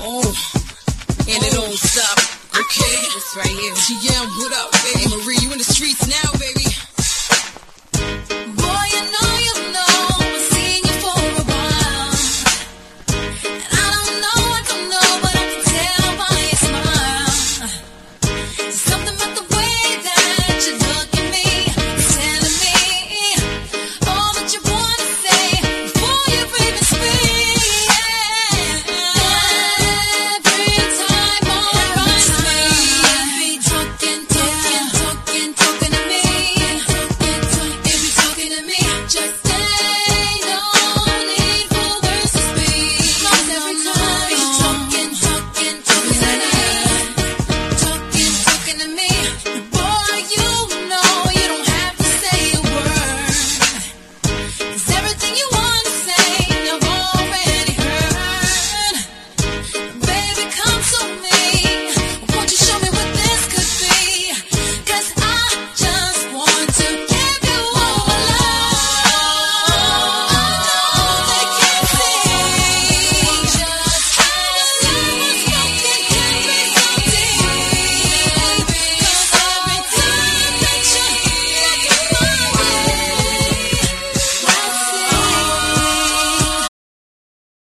And it don't stop. Okay, it's right here. GM, what up, baby? Marie, you in the streets now, baby.